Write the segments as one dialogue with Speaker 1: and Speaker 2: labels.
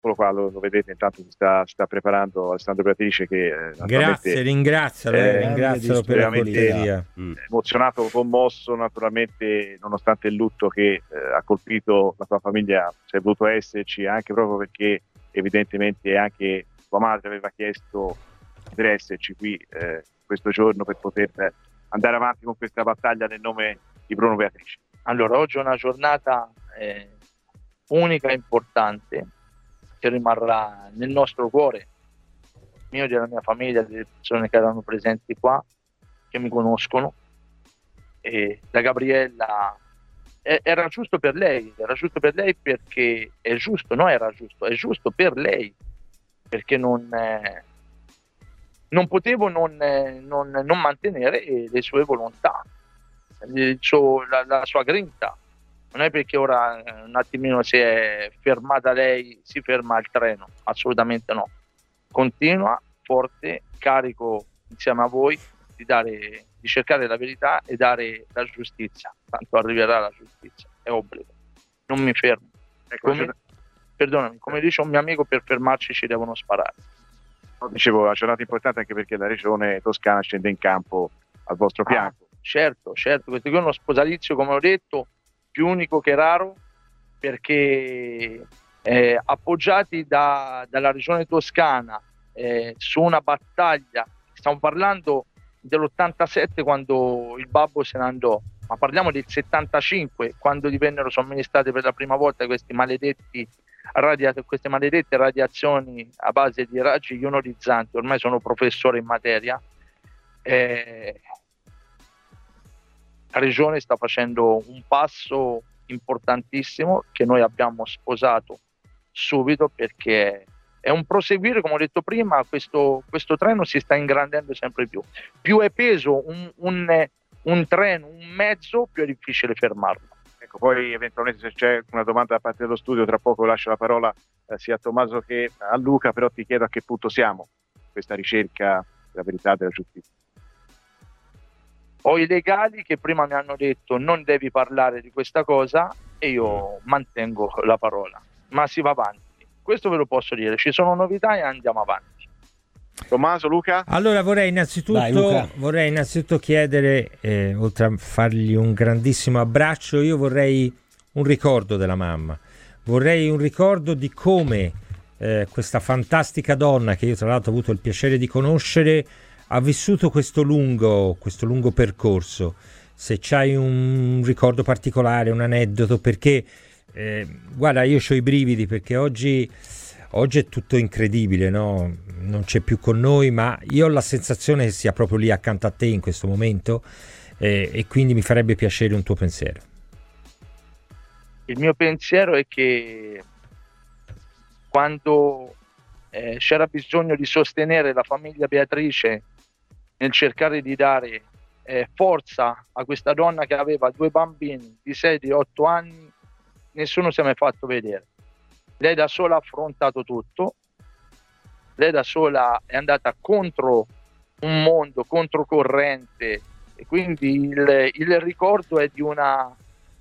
Speaker 1: eccolo qua, lo vedete, intanto si sta preparando Alessandro Beatrice, che
Speaker 2: Grazie, ringrazialo per la cortesia.
Speaker 1: Emozionato, commosso, naturalmente, nonostante il lutto che ha colpito la tua famiglia, sei voluto esserci, anche proprio perché evidentemente anche tua madre aveva chiesto di poter esserci qui questo giorno per poter andare avanti con questa battaglia nel nome di Bruno Beatrice.
Speaker 3: Allora, oggi è una giornata unica e importante, che rimarrà nel nostro cuore, mio e della mia famiglia, delle persone che erano presenti qua, che mi conoscono. E la Gabriella era giusto per lei perché è giusto, è giusto per lei, perché non potevo non mantenere le sue volontà, la sua grinta. Non è perché ora un attimino si è fermata lei, si ferma il treno, assolutamente no. Continua forte, carico insieme a voi di cercare la verità e dare la giustizia. Tanto arriverà la giustizia, è obbligo. Non mi fermo. Perdonami, come dice un mio amico, per fermarci ci devono sparare.
Speaker 1: Dicevo, una giornata importante anche perché la regione toscana scende in campo al vostro fianco.
Speaker 3: Certo, questo qui è uno sposalizio, come ho detto, più unico che raro, perché appoggiati dalla regione toscana su una battaglia, stiamo parlando dell'87 quando il babbo se ne andò, ma parliamo del 75 quando divennero somministrate per la prima volta queste maledette radiazioni a base di raggi ionizzanti. Ormai sono professore in materia. La regione sta facendo un passo importantissimo che noi abbiamo sposato subito, perché è un proseguire, come ho detto prima. Questo treno si sta ingrandendo sempre più. Più è peso un treno, un mezzo, più è difficile fermarlo.
Speaker 1: Ecco, poi eventualmente se c'è una domanda da parte dello studio, tra poco lascio la parola sia a Tommaso che a Luca, però ti chiedo a che punto siamo in questa ricerca della verità e della giustizia.
Speaker 3: Ho i legali che prima mi hanno detto non devi parlare di questa cosa e io mantengo la parola, ma si va avanti. Questo ve lo posso dire, ci sono novità e andiamo avanti.
Speaker 1: Tommaso, Luca?
Speaker 2: Allora vorrei innanzitutto chiedere, oltre a fargli un grandissimo abbraccio, io vorrei un ricordo della mamma, vorrei un ricordo di come questa fantastica donna, che io tra l'altro ho avuto il piacere di conoscere, ha vissuto questo lungo percorso. Se c'hai un ricordo particolare, un aneddoto, perché guarda, io ho i brividi, perché oggi è tutto incredibile, no? Non c'è più con noi, ma io ho la sensazione che sia proprio lì accanto a te in questo momento, e quindi mi farebbe piacere un tuo pensiero.
Speaker 3: Il mio pensiero è che quando c'era bisogno di sostenere la famiglia Beatrice nel cercare di dare forza a questa donna che aveva 2 bambini di 6 e di 8 anni, nessuno si è mai fatto vedere. Lei da sola ha affrontato tutto, lei da sola è andata contro un mondo, controcorrente, e quindi il ricordo è di una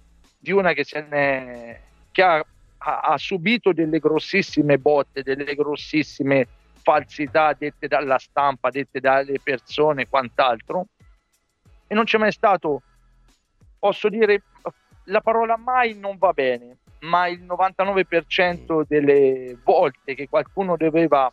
Speaker 3: che ha subito delle grossissime botte, delle grossissime falsità dette dalla stampa, dette dalle persone e quant'altro, e non c'è mai stato, posso dire, la parola mai non va bene, ma il 99% delle volte che qualcuno doveva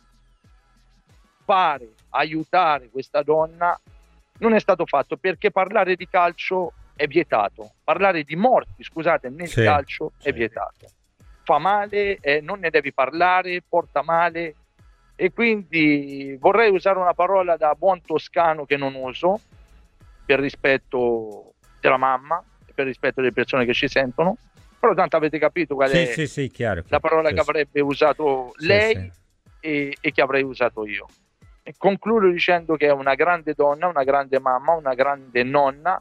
Speaker 3: aiutare questa donna non è stato fatto, perché parlare di calcio è vietato, parlare di morti, scusate, nel calcio è vietato, fa male, non ne devi parlare, porta male. E quindi vorrei usare una parola da buon toscano che non uso, per rispetto della mamma e per rispetto delle persone che ci sentono, però tanto avete capito qual è
Speaker 2: chiaro,
Speaker 3: la parola che avrebbe usato lei e che avrei usato io. E concludo dicendo che è una grande donna, una grande mamma, una grande nonna,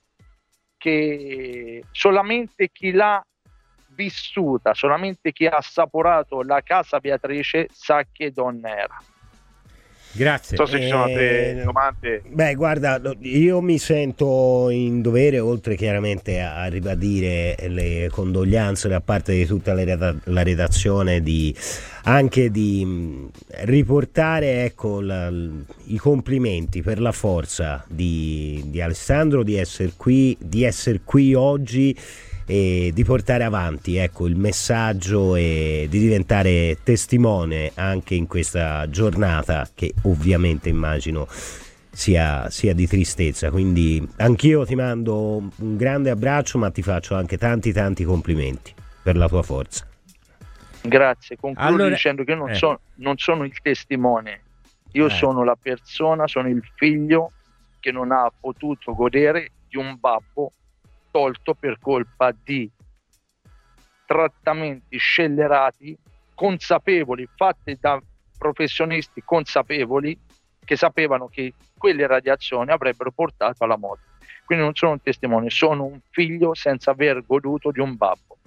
Speaker 3: che solamente chi l'ha vissuta, solamente chi ha assaporato la casa Beatrice sa che donna era.
Speaker 2: Grazie.
Speaker 1: Non so se ci sono altre domande.
Speaker 4: Beh, guarda, io mi sento in dovere, oltre chiaramente a ribadire le condoglianze da parte di tutta la redazione, anche di riportare, ecco, i complimenti per la forza di Alessandro di essere qui oggi e di portare avanti, ecco, il messaggio e di diventare testimone anche in questa giornata che ovviamente immagino sia di quindi anch'io ti mando un grande abbraccio, ma ti faccio anche tanti complimenti per la tua forza.
Speaker 3: Grazie, concludo dicendo che non sono il testimone, io sono la persona, sono il figlio che non ha potuto godere di un babbo tolto per colpa di trattamenti scellerati, consapevoli, fatti da professionisti consapevoli che sapevano che quelle radiazioni avrebbero portato alla morte. Quindi non sono un testimone, sono un figlio senza aver goduto di un babbo.